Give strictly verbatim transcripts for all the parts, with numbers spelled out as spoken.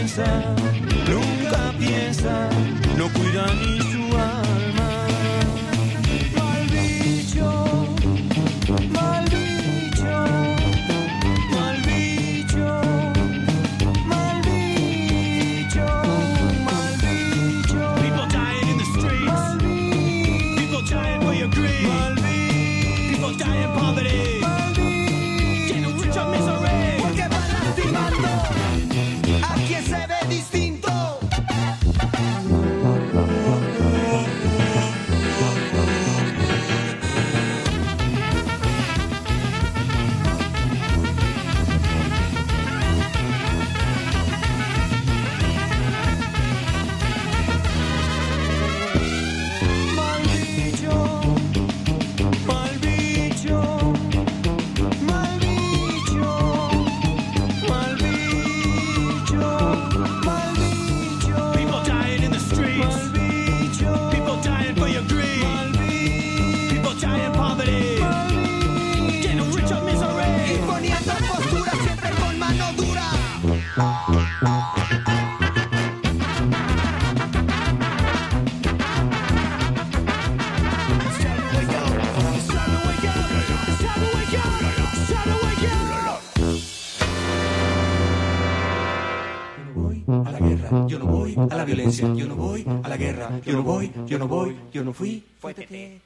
piensa, nunca piensa, no cuida ni su alma. Mal bicho, mal bicho, mal bicho, mal bicho, mal bicho. People dying in the streets, people dying for your greed, people dying in poverty, getting rich on misery. Porque van lastimando a quien se ve distinto. Mal bicho, mal bicho, mal bicho, mal bicho, mal bicho. People dying in the streets, mal bicho. People dying for your greed, mal bicho. People dying in poverty, mal bicho. Getting rich on misery. Imponiendo postura siempre con mano dura. Yo no voy a la violencia, yo no voy a la guerra, yo no voy, yo no voy, yo no fui, fue Tete.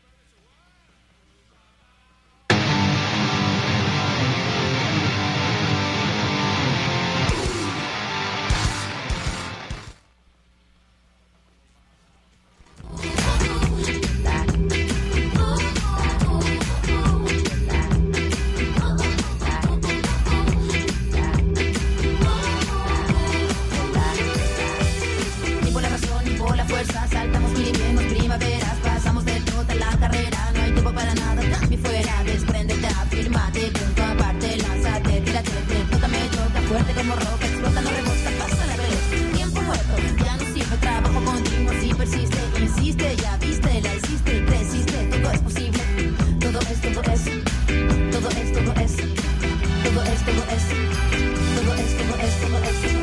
Ni por la razón ni por la fuerza, saltamos mil inviernos, primaveras, pasamos de toda la carrera, no hay tiempo para nada, cambio fuera, despréndete, afírmate, punto aparte, lánzate, tírate, te toca, me toca, fuerte como roca, explota, no rebota, pasa la vez, tiempo muerto, ya no sirve, trabajo continuo, si persiste, insiste, ya viste, la hiciste, creciste, todo es posible, todo es, todo es, todo es, todo es, todo es, todo es, todo es, todo es, todo es.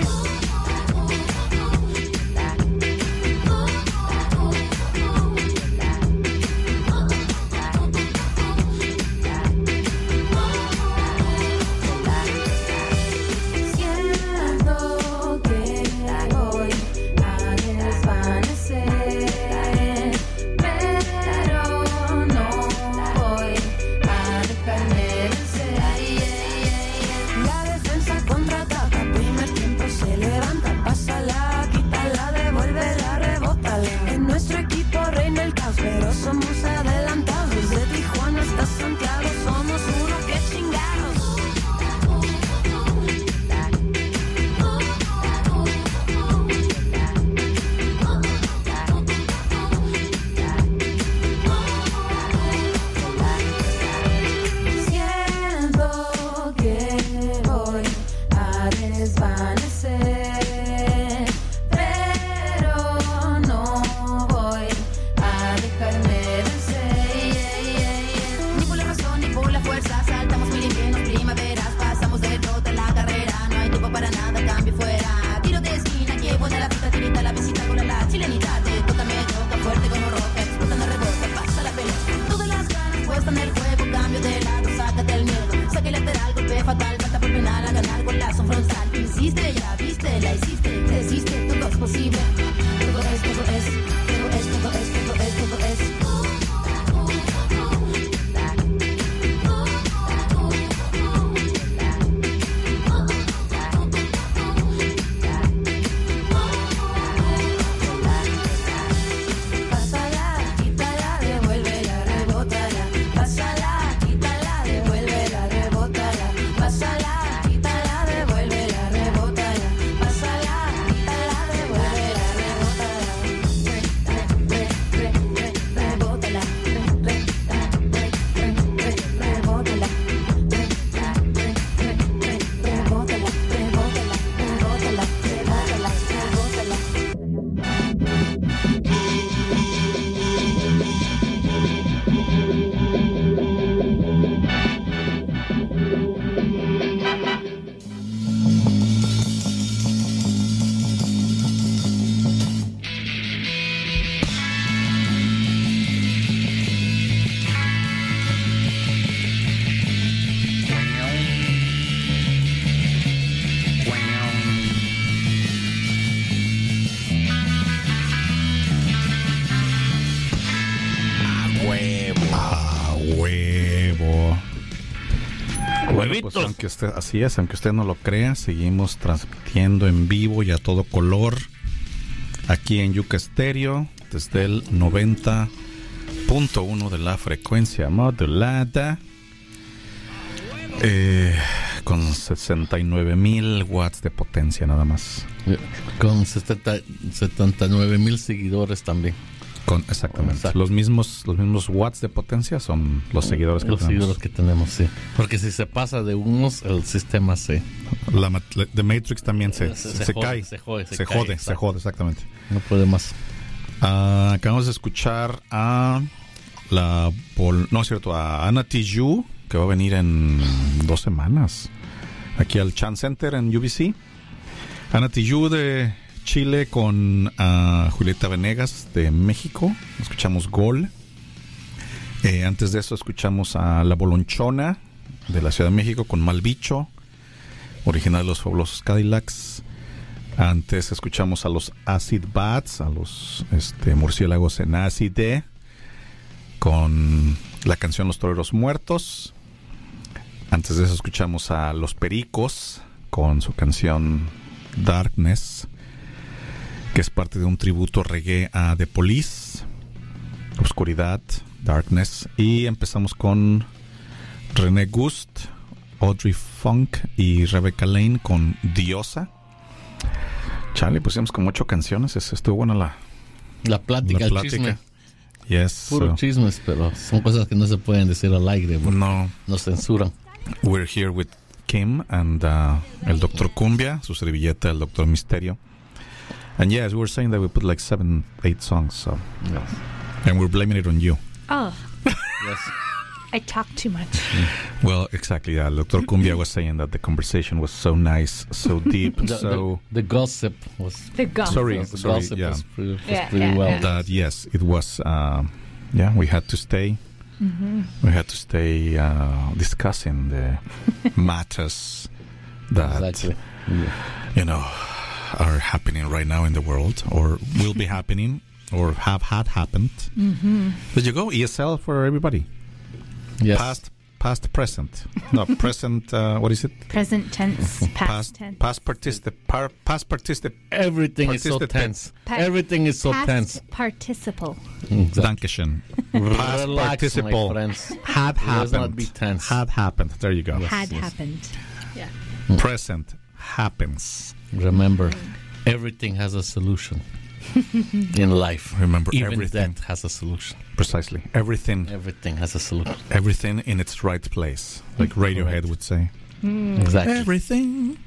Siento que voy a desvanecer, pero no voy a dejarme vencer. La defensa contraataca, primer tiempo se levanta, pásala, quítala, devuélvela, rebótala. En nuestro equipo reina el caos, pero somos adelantados. Desde Tijuana hasta Santiago somos uno que chingados. Siento que voy a desvanecer, pero no voy a dejarme vencer. Ni por la razón ni por la fuerza, saltamos mil inviernos, primaveras, pasamos de toda la carrera, no hay tiempo para nada, cambio fuera. Tiro de esquina, que buena la fiesta, tirita la visita con la chilenidad, te toca, me toca, fuerte como roca, explota, no rebota, pasa la pelota. Todas las ganas puestas en el juego, cambio de lado, sácate el miedo, saque lateral, golpe fatal, falta por penal, a ganar golazo frontal. Insiste, ya viste, la hiciste, resiste, todo es posible. Todo es, todo es, todo es, todo es, todo es, todo es. Pásala, quítala, devuélvela, rebótala. Pásala, quítala, devuélvela, rebótala. Pásala, quítala, devuélvela, rebótala. Pásala, huevo. Bueno, pues Huevitos. aunque usted, así es, aunque usted no lo crea, seguimos transmitiendo en vivo y a todo color aquí en Yuca Estéreo desde el noventa punto uno de la frecuencia modulada, eh, con sesenta y nueve mil watts de potencia nada más. Con setenta, setenta y nueve mil seguidores también. Con, exactamente. Exacto. Los mismos, los mismos watts de potencia son los seguidores que Los tenemos. seguidores que tenemos, sí. Porque si se pasa de unos, el sistema se... La, ma- la- The Matrix también se, Se- se, se se jode, cae. se jode, se se cae, jode, se exacto. jode, exactamente. No puede más. Ah, acabamos de escuchar a la Bol- no es cierto, a Ana Tijoux, que va a venir en dos semanas aquí al Chan Center en U B C. Ana Tijoux de Chile con ah, Julieta Venegas de México. Escuchamos Gol. Eh, antes de eso escuchamos a La Bolonchona de la Ciudad de México con Malbicho, original de los Fabulosos Cadillacs. Antes escuchamos a los Acid Bats, a los este, murciélagos en ácide, con la canción Los Toreros Muertos. Antes de eso escuchamos a Los Pericos con su canción Darkness, que es parte de un tributo reggae a The Police, Oscuridad, Darkness. Y empezamos con René Gust, Audrey Funk y Rebecca Lane con Diosa. Chale, pusimos como ocho canciones. es- Estuvo buena la, La plática, la el plática. chisme. Yes. Puro so- chismes, pero son cosas que no se pueden decir al aire porque no, nos censuran. we're here with Kim and uh, el Doctor Cumbia, su servilleta, el Doctor Misterio. And yes, we were saying that we put like seven, eight songs, so, Yes. and we're blaming it on you. Oh, Yes. I talk too much. Well, exactly. Yeah, Doctor Cumbia was saying that the conversation was so nice, so deep, The, so the, the gossip was... The gossip. Sorry. the gossip yeah. was pretty, was Yeah, pretty yeah, well. yeah. that yes, it was. Uh, yeah, we had to stay. We had to stay uh, discussing the matters that Exactly. Yeah. you know are happening right now in the world, or will be happening, or have had happened. Did you go E S L for everybody? Yes. Past, past, present. No, present. Uh, what is it? Present tense, past, Past, tense. past participant. Par, past participant. Everything is so Participant. tense. Pa- Everything is so past tense. participle. Exactly. Dankeschön. Past Relax, my participle. friends. Had Let's happened. not be tense. Had happened. There you go. Had yes. happened. Yeah. Present happens. Remember, everything has a solution in life. Remember, Even everything. death has a solution. Precisely. Everything. Everything has a solution. Everything in its right place, like Radiohead Correct. would say. Exactly. Everything.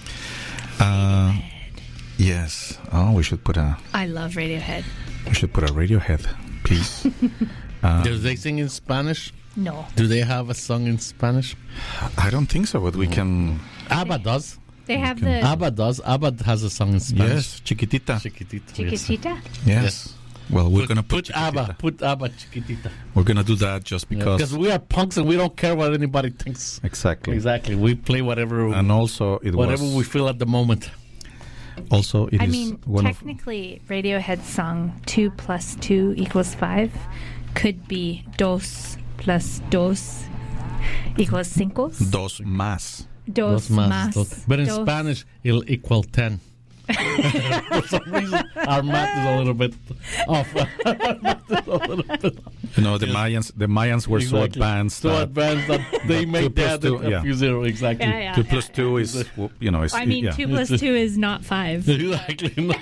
Uh, yes. Oh, we should put a I love Radiohead. we should put a Radiohead piece. Do they sing in Spanish? No. Do they have a song in Spanish? I don't think so, but we can. ABBA does. They have can- the ABBA does. ABBA has a song in Spanish. Yes, Chiquitita. Chiquitita. yes. Chiquitita. Yes. Yes. Well, we're Put, gonna put, put ABBA. Chiquitita. Put ABBA Chiquitita. We're gonna do that just because. Because we are punks and we don't care what anybody thinks. Exactly. Exactly. We play whatever And also, it whatever was. we feel at the moment. Also, it I is mean, one of. technically, Radiohead's song two plus two equals five could be dos plus dos equals cinco. Dos más. Dos, Dos más, más. dos. But in dos. Spanish, it'll equal ten. For some reason, our math is a little bit off. Our math is a little bit off. You know, the Mayans. The Mayans were so Exactly. advanced. So that advanced that they Two made plus that two, a yeah. few zero. Exactly. Yeah, yeah, two yeah, plus yeah. two is, you know, is I mean, yeah. two plus two is not five, Exactly. No.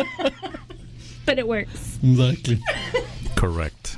but it works. Exactly. Correct.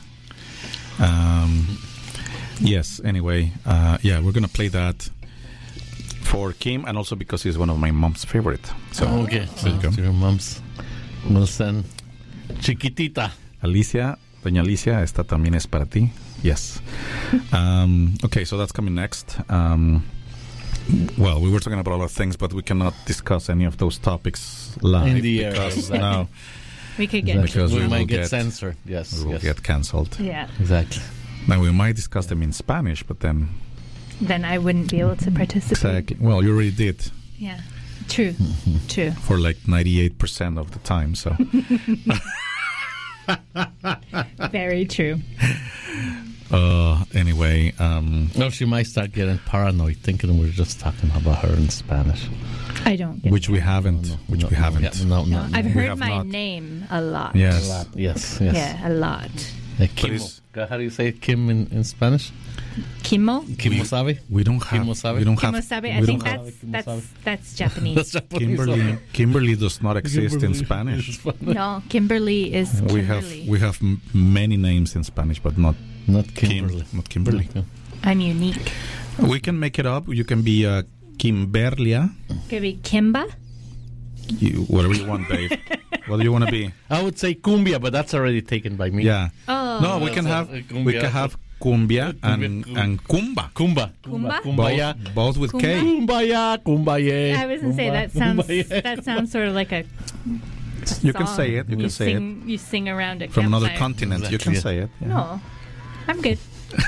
Um, yes. Anyway, uh, yeah, we're gonna play that for Kim, and also because he's one of my mom's favorite. So, Okay. there you go. So your mom's will send Chiquitita. Alicia, Doña Alicia, esta también es para ti. Yes. Um, okay, so that's coming next. Um, well, we were talking about a lot of things, but we cannot discuss any of those topics live In the air, because exactly. now We could get. Because we, we will might get, get- censored. Yes. we will yes. get cancelled. Yeah. Exactly. Now we might discuss them in Spanish, but then Then I wouldn't be able to participate. exactly. Well, you already did Yeah. True. True. for like ninety-eight percent of the time. So, Very true. Uh, anyway, um, No, she might start getting paranoid, thinking we're just talking about her in Spanish. I don't get which we haven't. Which No, we no, haven't. yeah, no, no, No, no. I've We heard have my not. name a lot. Yes. A lot. Yes, yes. Yeah, a lot. Uh, Kim, Please. how do you say Kim in, in Spanish? Kimo? Kimosabi? We don't have. Kimosabi? We don't have. Kimosabi. I we think don't have- that's, Kimosabi. that's, that's Japanese. That's Japanese. Kimberly. Kimberly does not exist in Kimberly Spanish. is Spanish. No, Kimberly is We have Kimberly. we have m- many names in Spanish, but not Not Kim, Kimberly. not Kimberly. Okay. I'm unique. We can make it up. You can be uh, Kimberlia. Could be Kimba? You, whatever you want, Dave. What do you want to be? I would say cumbia, but that's already taken by me. Yeah. Oh. No, we can That's have a- a cumbia. we can have cumbia and Cumbia. and kumba. Kumba. Kumba? Kumbaya. Both, both with K. Kumbaya. Kumbaya. I was going to say, that sounds that sounds sort of like a You can song. say it. You can say it sing, You sing around a from another campfire. continent. You can Exactly. say it. yeah. No, I'm good.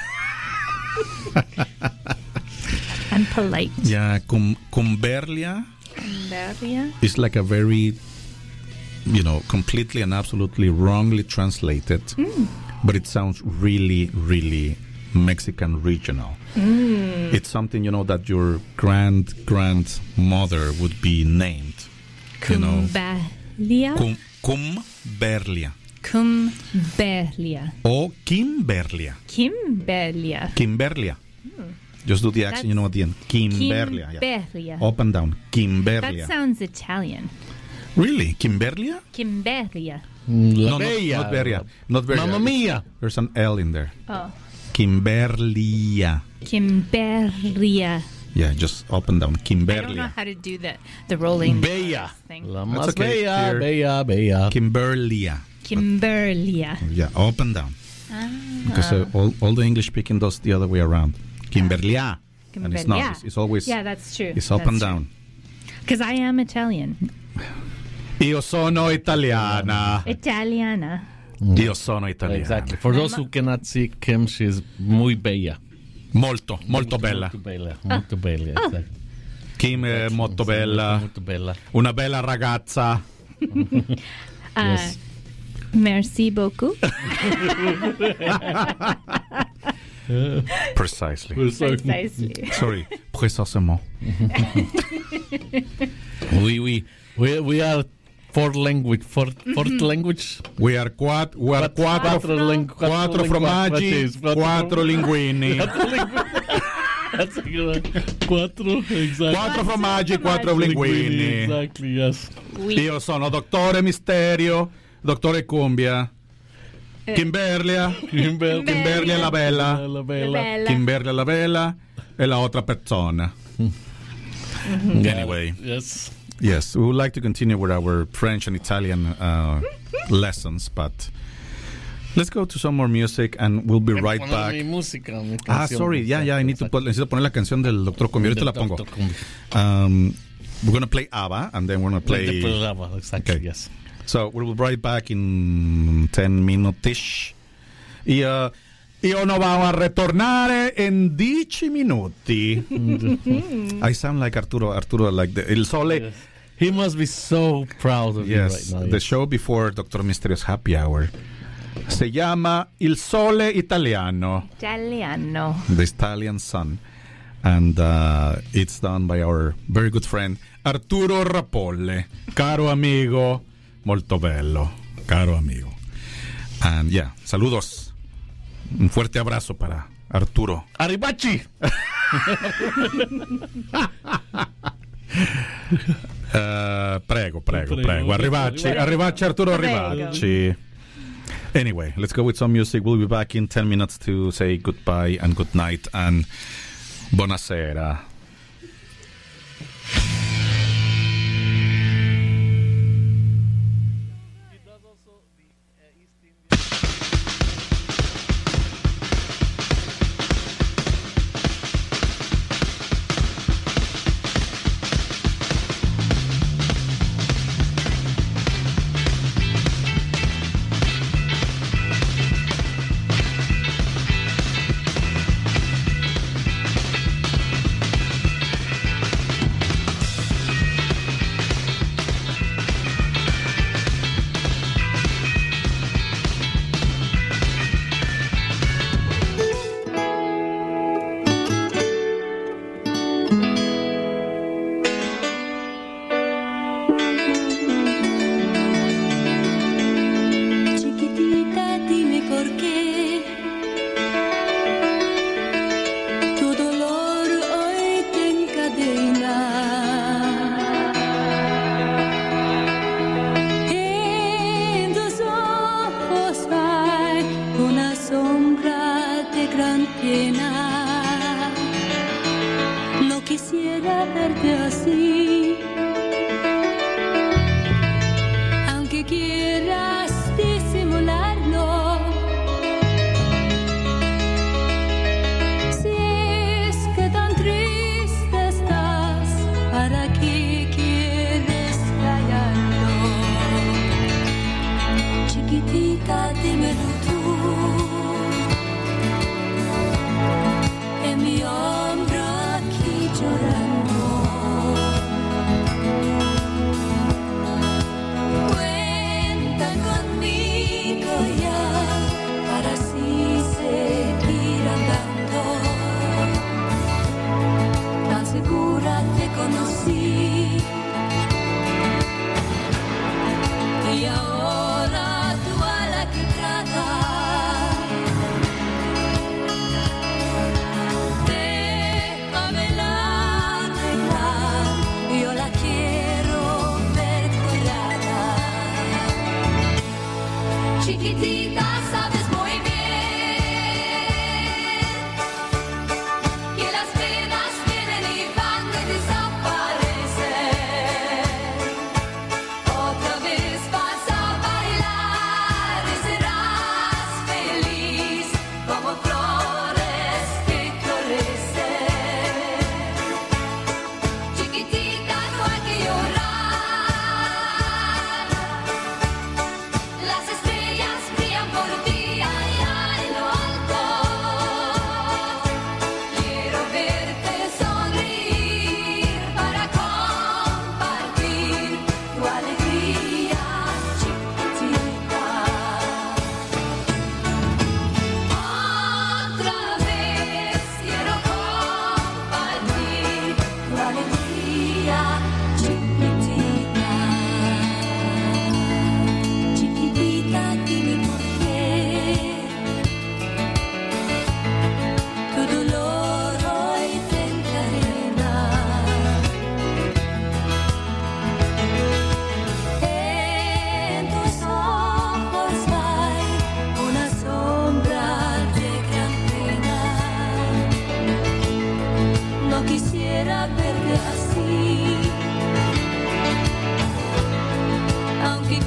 I'm polite. Yeah, cum, cumberlia Kimberlia? is like a very, you know, completely and absolutely wrongly translated, but it sounds really, really Mexican regional. It's something, you know, that your grand grandmother would be named. You know, Kumberlia? cum, cumberlia Kumberlia. or Kimberlia. Kimberlia. Kimberlia. Just do the accent, you know, at the end. Kimberlia. Yeah. Kimberlia. Up and down. That Kimberlia. sounds Italian. Really? Kimberlia? Kimberlia. La No, no, Bella. not Beria. Not Beria. Mamma mia. There's an L in there. Oh. Kimberlia. Kimberlia. Yeah, just up and down. I don't know Kimberlia. how to do the, the rolling Bella. thing. La That's más okay. bella, Here. bella, bella. Kimberlia. Kimberlia. Yeah, up and down. Ah. Because uh, all, all the English speaking does the other way around. Kimberlia. And it's not. Kimberlia. It's, it's always Yeah, that's true. it's up and down. Because I am Italian. Io sono italiana. Italiana. Io sono italiana. Exactly. For those who cannot see Kim, she's muy bella. Molto, molto bella. Molto bella. Molto bella. Exactly. Kim è molto bella. Molto bella. Una bella ragazza. Uh, Yes. Merci beaucoup. Precisely. Precisely. Sorry. Précisément. We, we, we, we are fourth language. Fourth, fourth language. We are quat- we are quattro, Quattro ling- quattro quattro lingua- formaggi, what is- quattro- quattro linguini. That's a good one. Quattro, exactly. Quattro formaggi, quattro linguini. Exactly, yes. Oui. Io sono Dottore Misterio, Dottore Cumbia, Eh. Kimberlia, Kimber- Kimberlia la bella, La bella. Bella. Kimberlia la bella e la otra persona. Anyway, Yes. yes, we would like to continue with our French and Italian uh, lessons, but let's go to some more music and we'll be right Poner back. mi música, mi Ah, canción. sorry, yeah, yeah, I need to put, necesito poner la canción del Doctor Cumbia. Ahorita la pongo. Doctor Cumbia. Um, we're going to play ABBA and then we're going to Play the play... programa, exactly, Okay. yes. So we'll be right back in ten minutes. Y uh, io no vamo a ritornare in dieci minuti. I sound like Arturo, Arturo, like the, Il Sole. Yes. He must be so proud of Yes, you right now. the yes. show before Doctor Misterio's Happy Hour se llama Il Sole Italiano, Italiano. the Italian sun. And uh, it's done by our very good friend Arturo Rapolle. Caro amigo, molto bello. Caro amigo. And yeah, saludos. Un fuerte abrazo para Arturo. Arribachi! Uh, prego, prego, Prego. prego. Arrivacci, arrivacci Arturo, Prego. arrivacci. Anyway, let's go with some music. We'll be back in ten minutes to say goodbye and good night and buonasera.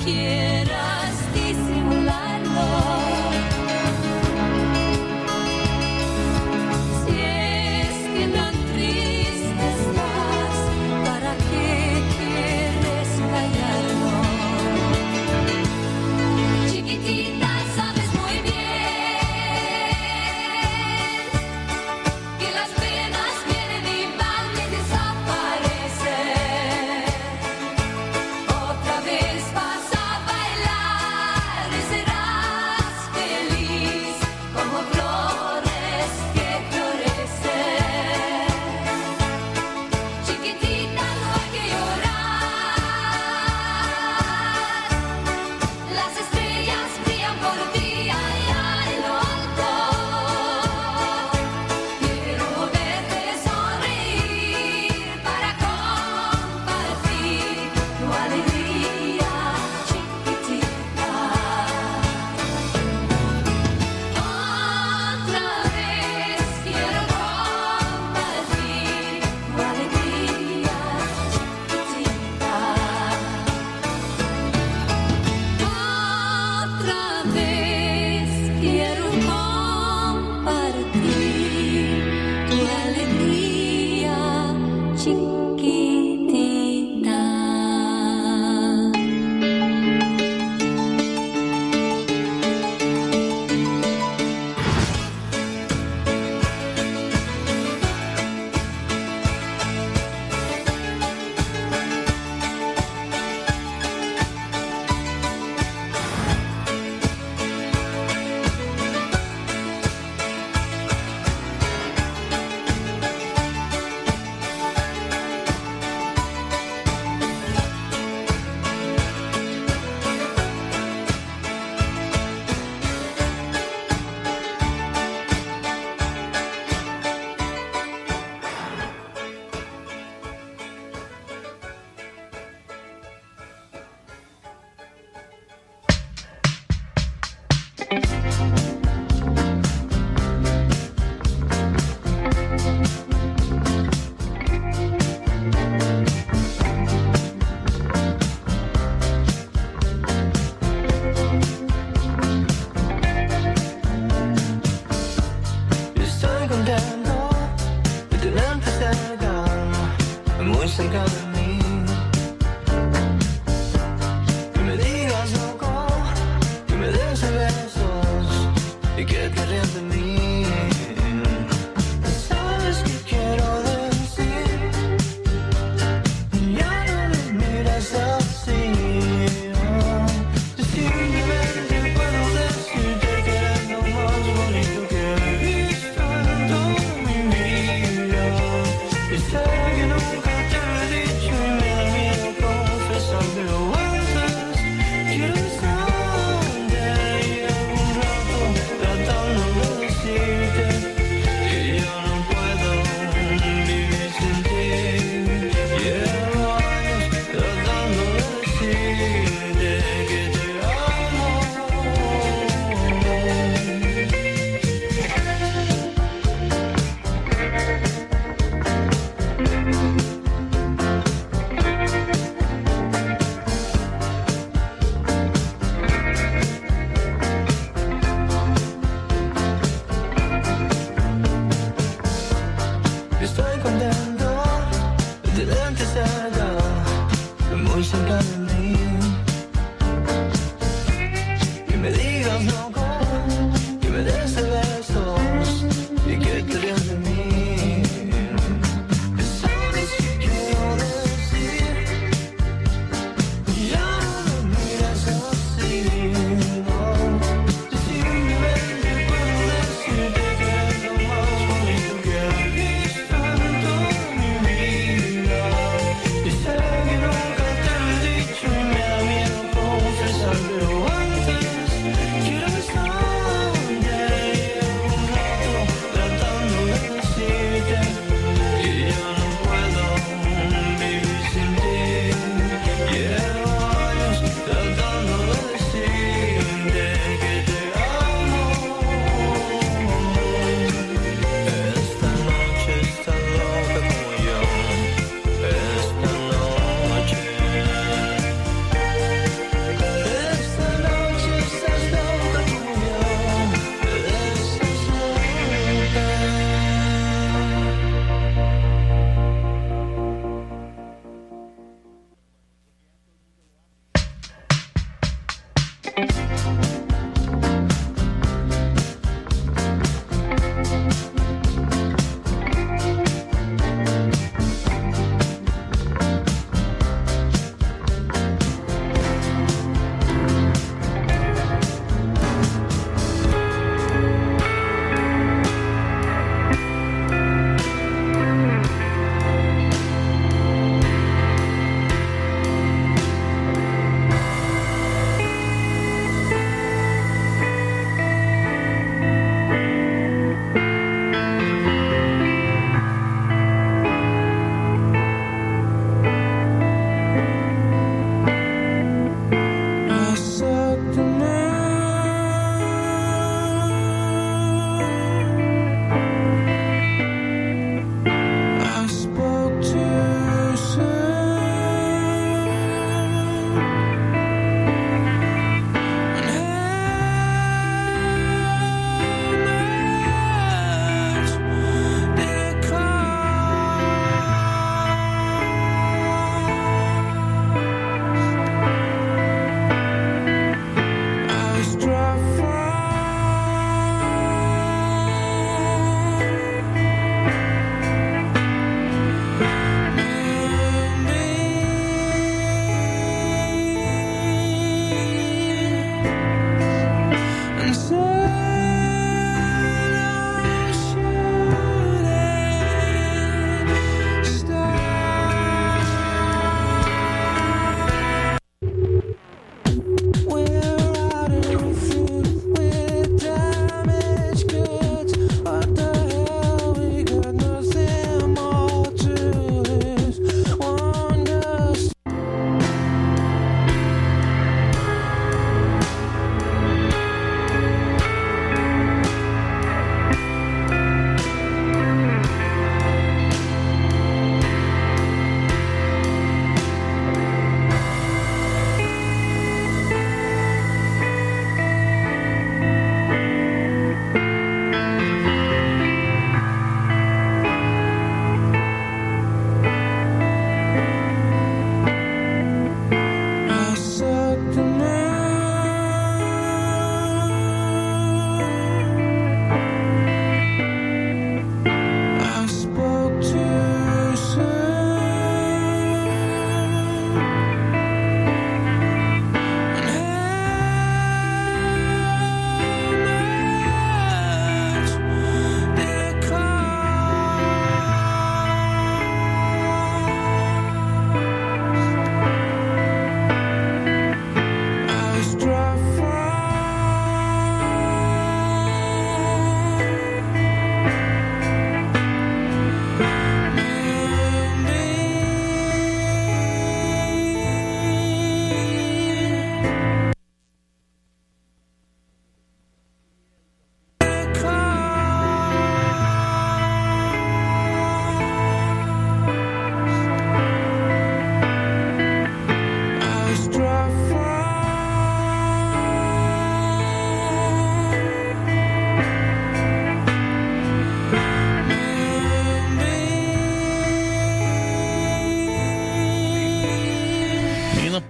quieras disimularlo. Si es que tan triste estás, ¿para qué quieres callarlo? Chiquitita, sabes muy bien que las penas vienen y van y desaparecen. Otra vez vas a bailar y serás feliz como flores que florecen. Chiquitita, no hay que llorar. Las estrellas brillan por ti allá en lo alto. Quiero verte sonreír para compartir tu alegría, chiquitita. Otra vez quiero compartir tu alegría, chiquitita. Otra vez quiero compartir tu alegría, chiquitita. Estoy contento de tenerte cerca, muy cerca de mí. Que me digas loco, que me des besos y que te rías de mí. ¿Sabes qué quiero decir? Ya no me miras así. Oh. Simplemente puedo decirte que eres lo más bonito que he visto en toda mi vida. Y sé que nunca te lo he dicho y me da miedo confesártelo a veces. Quiero besarte y algún rato tratando de decirte que yo no puedo vivir sin ti. Llevo años tratando de decirte que te amo. Estoy contento de tenerte cerca, muy cerca de mí. Que me digas loco, que me des besos y que te rías de mí. ¿Sabes qué quiero decir? Ya no me miras así, no. Simplemente puedo decirte que eres lo más bonito que he visto en toda mi vida. Y sé que nunca te lo he dicho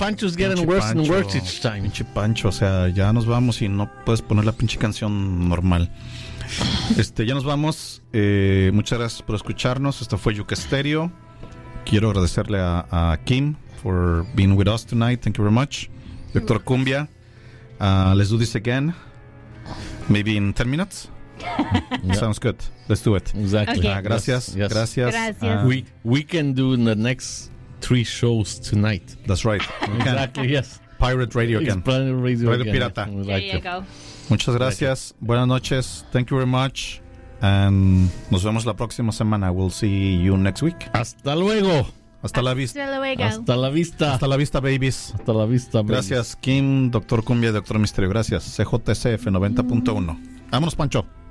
Pancho's getting Pinche worse and Pancho, worse each time. Pinche Pancho, o sea, ya nos vamos y no puedes poner la pinche canción normal. Este, ya nos vamos. Eh, muchas gracias por escucharnos. Esto fue Yuca Stereo. Quiero agradecerle a, a Kim for being with us tonight. Thank you very much. Doctor Cumbia, uh, let's do this again. Maybe in ten minutes. Yeah. Sounds good. Let's do it. Exactly. Okay. Ah, gracias. Yes, yes. Gracias. Gracias. Ah, We we can do the next three shows tonight. that's right. We can. Exactly. Yes. Pirate Radio It's again. Planet Radio Radio again. Pirata. We There like you it. go. Muchas gracias. Buenas noches. Thank you very much. And nos vemos la próxima semana. We'll see you next week. Hasta luego. Hasta la vista. Hasta luego. Hasta la vista. Hasta la vista, babies. Hasta la vista. babies. Gracias, Kim, Doctor Cumbia y Doctor Misterio. Gracias. C J C F noventa punto uno. Vámonos, Pancho.